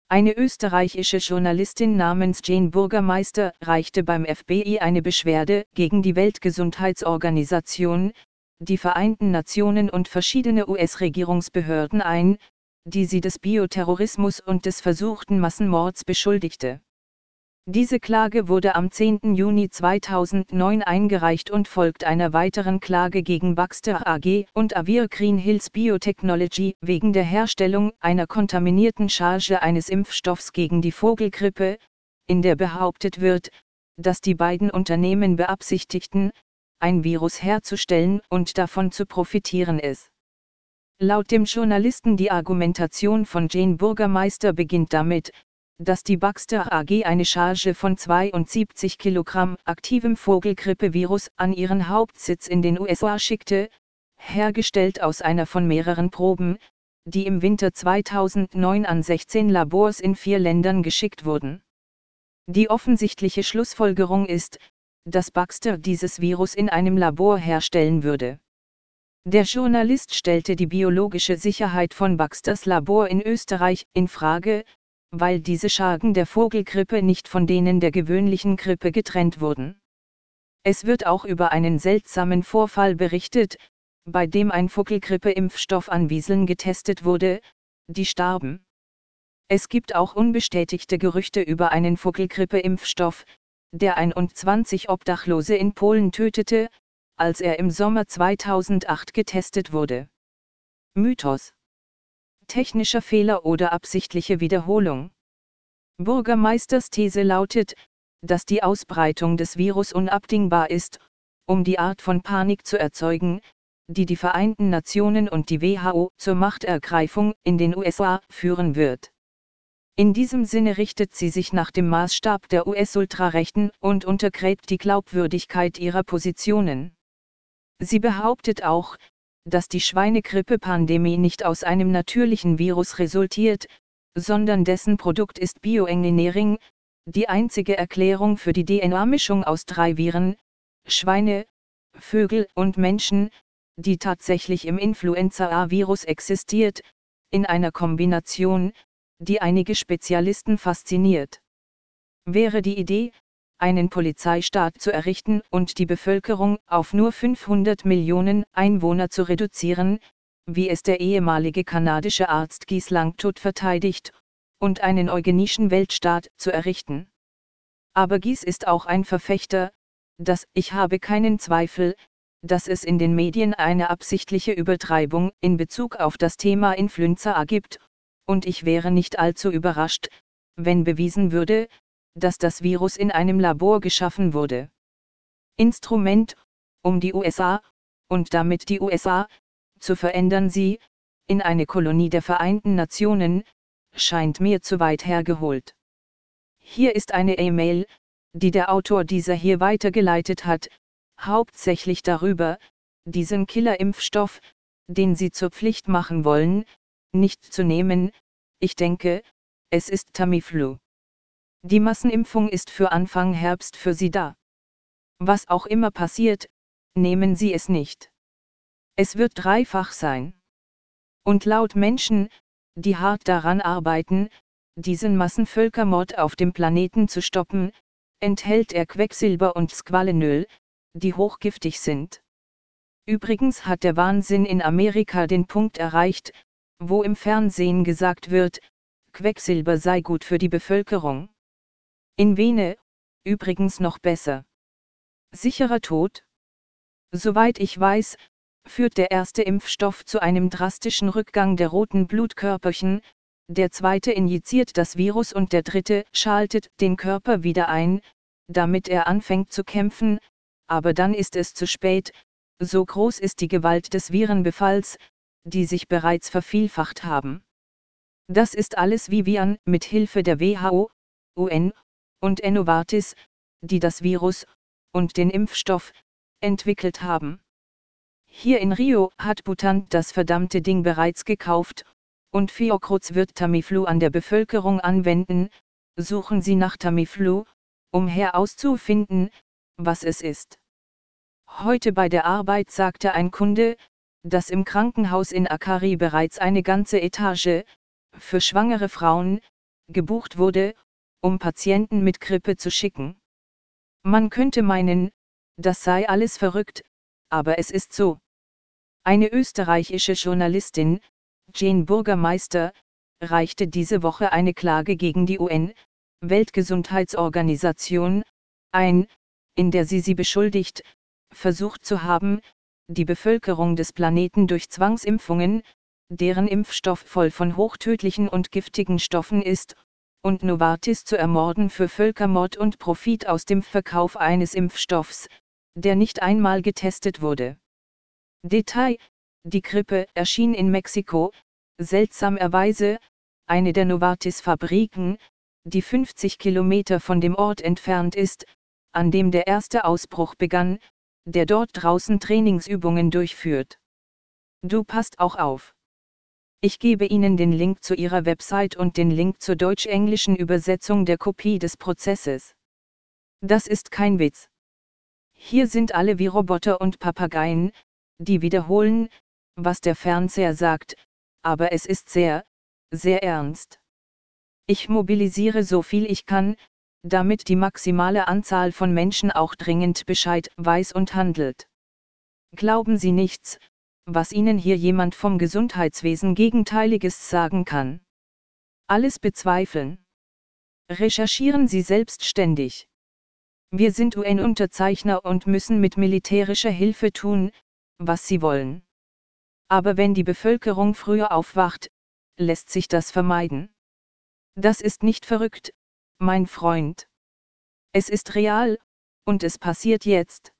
Eine österreichische Journalistin namens Jane Burgermeister reichte beim FBI eine Beschwerde gegen die Weltgesundheitsorganisation, die Vereinten Nationen und verschiedene US-Regierungsbehörden ein, die sie des Bioterrorismus und des versuchten Massenmords beschuldigte. Diese Klage wurde am 10. Juni 2009 eingereicht und folgt einer weiteren Klage gegen Baxter AG und Avir Green Hills Biotechnology wegen der Herstellung einer kontaminierten Charge eines Impfstoffs gegen die Vogelgrippe, in der behauptet wird, dass die beiden Unternehmen beabsichtigten, ein Virus herzustellen und davon zu profitieren ist. Laut dem Journalisten die Argumentation von Jane Burgermeister beginnt damit, dass die Baxter AG eine Charge von 72 Kilogramm aktivem Vogelgrippevirus an ihren Hauptsitz in den USA schickte, hergestellt aus einer von mehreren Proben, die im Winter 2009 an 16 Labors in 4 Ländern geschickt wurden. Die offensichtliche Schlussfolgerung ist, dass Baxter dieses Virus in einem Labor herstellen würde. Der Journalist stellte die biologische Sicherheit von Baxters Labor in Österreich in Frage, weil diese Chargen der Vogelgrippe nicht von denen der gewöhnlichen Grippe getrennt wurden. Es wird auch über einen seltsamen Vorfall berichtet, bei dem ein Vogelgrippe-Impfstoff an Wieseln getestet wurde, die starben. Es gibt auch unbestätigte Gerüchte über einen Vogelgrippe-Impfstoff, der 21 Obdachlose in Polen tötete, als er im Sommer 2008 getestet wurde. Mythos: technischer Fehler oder absichtliche Wiederholung. Burgermeisters These lautet, dass die Ausbreitung des Virus unabdingbar ist, um die Art von Panik zu erzeugen, die die Vereinten Nationen und die WHO zur Machtergreifung in den USA führen wird. In diesem Sinne richtet sie sich nach dem Maßstab der US-Ultrarechten und untergräbt die Glaubwürdigkeit ihrer Positionen. Sie behauptet auch, dass die Schweinegrippe-Pandemie nicht aus einem natürlichen Virus resultiert, sondern dessen Produkt ist Bioengineering, die einzige Erklärung für die DNA-Mischung aus 3 Viren, Schweine, Vögel und Menschen, die tatsächlich im Influenza-A-Virus existiert, in einer Kombination, die einige Spezialisten fasziniert. Wäre die Idee, einen Polizeistaat zu errichten und die Bevölkerung auf nur 500 Millionen Einwohner zu reduzieren, wie es der ehemalige kanadische Arzt Guy Langtod verteidigt, und einen eugenischen Weltstaat zu errichten. Aber Guy ist auch ein Verfechter, dass ich habe keinen Zweifel, dass es in den Medien eine absichtliche Übertreibung in Bezug auf das Thema Influenza A gibt, und ich wäre nicht allzu überrascht, wenn bewiesen würde, dass das Virus in einem Labor geschaffen wurde. Instrument, um die USA, und damit die USA, zu verändern sie, in eine Kolonie der Vereinten Nationen, scheint mir zu weit hergeholt. Hier ist eine E-Mail, die der Autor dieser hier weitergeleitet hat, hauptsächlich darüber, diesen Killerimpfstoff, den sie zur Pflicht machen wollen, nicht zu nehmen. Ich denke, es ist Tamiflu. Die Massenimpfung ist für Anfang Herbst für Sie da. Was auch immer passiert, nehmen Sie es nicht. Es wird dreifach sein. Und laut Menschen, die hart daran arbeiten, diesen Massenvölkermord auf dem Planeten zu stoppen, enthält er Quecksilber und Squalenöl, die hochgiftig sind. Übrigens hat der Wahnsinn in Amerika den Punkt erreicht, wo im Fernsehen gesagt wird, Quecksilber sei gut für die Bevölkerung. In Vene, übrigens noch besser. Sicherer Tod? Soweit ich weiß, führt der erste Impfstoff zu einem drastischen Rückgang der roten Blutkörperchen, der zweite injiziert das Virus und der dritte schaltet den Körper wieder ein, damit er anfängt zu kämpfen, aber dann ist es zu spät, so groß ist die Gewalt des Virenbefalls, die sich bereits vervielfacht haben. Das ist alles wie Viren mit Hilfe der WHO, UN und Novartis, die das Virus und den Impfstoff entwickelt haben. Hier in Rio hat Butant das verdammte Ding bereits gekauft, und Fiocruz wird Tamiflu an der Bevölkerung anwenden. Suchen Sie nach Tamiflu, um herauszufinden, was es ist. Heute bei der Arbeit sagte ein Kunde, dass im Krankenhaus in Akari bereits eine ganze Etage für schwangere Frauen, gebucht wurde, um Patienten mit Grippe zu schicken. Man könnte meinen, das sei alles verrückt, aber es ist so. Eine österreichische Journalistin, Jane Burgermeister, reichte diese Woche eine Klage gegen die UN-Weltgesundheitsorganisation ein, in der sie beschuldigt, versucht zu haben, die Bevölkerung des Planeten durch Zwangsimpfungen, deren Impfstoff voll von hochtödlichen und giftigen Stoffen ist, und Novartis zu ermorden für Völkermord und Profit aus dem Verkauf eines Impfstoffs, der nicht einmal getestet wurde. Detail: Die Grippe erschien in Mexiko, seltsamerweise, eine der Novartis-Fabriken, die 50 Kilometer von dem Ort entfernt ist, an dem der erste Ausbruch begann, der dort draußen Trainingsübungen durchführt. Du passt auch auf. Ich gebe Ihnen den Link zu Ihrer Website und den Link zur deutsch-englischen Übersetzung der Kopie des Prozesses. Das ist kein Witz. Hier sind alle wie Roboter und Papageien, die wiederholen, was der Fernseher sagt, aber es ist sehr, sehr ernst. Ich mobilisiere so viel ich kann, damit die maximale Anzahl von Menschen auch dringend Bescheid weiß und handelt. Glauben Sie nichts, was Ihnen hier jemand vom Gesundheitswesen Gegenteiliges sagen kann. Alles bezweifeln. Recherchieren Sie selbstständig. Wir sind UN-Unterzeichner und müssen mit militärischer Hilfe tun, was sie wollen. Aber wenn die Bevölkerung früher aufwacht, lässt sich das vermeiden. Das ist nicht verrückt, mein Freund. Es ist real, und es passiert jetzt.